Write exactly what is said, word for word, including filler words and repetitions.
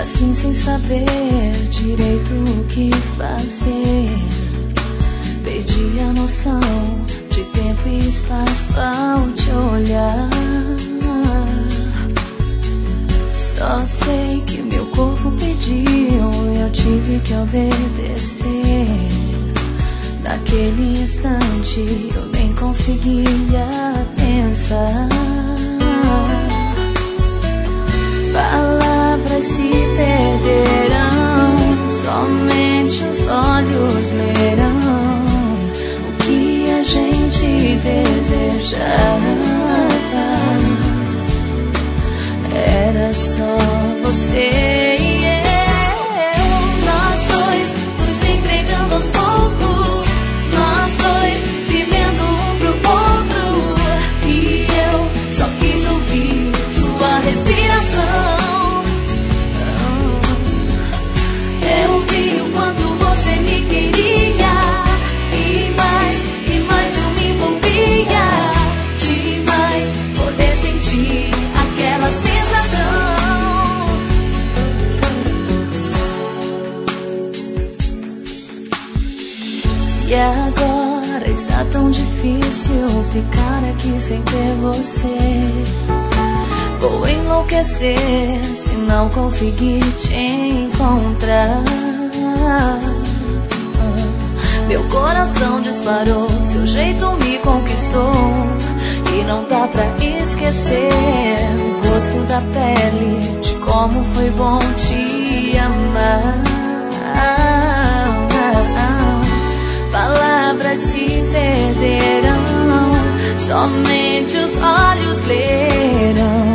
assim sem saber direito o que fazer. Perdi a noção de tempo e espaço ao te olhar. Só sei que meu corpo pediu e eu tive que obedecer. Naquele instante eu nem conseguia pensar. Palavras se perderão, somente os olhos lerão o que a gente desejava. Era só você e eu, nós dois nos entregando aos poucos, nós dois vivendo um pro outro. E eu só quis ouvir sua respiração. Eu vi o quanto você me queria, e mais, e mais eu me envolvia. Demais poder sentir aquela sensação. E agora está tão difícil ficar aqui sem ter você. Vou enlouquecer se não conseguir te encontrar. Meu coração disparou, seu jeito me conquistou. E não dá pra esquecer o gosto da pele, de como foi bom te amar. Palavras se perderão, somente os olhos lerão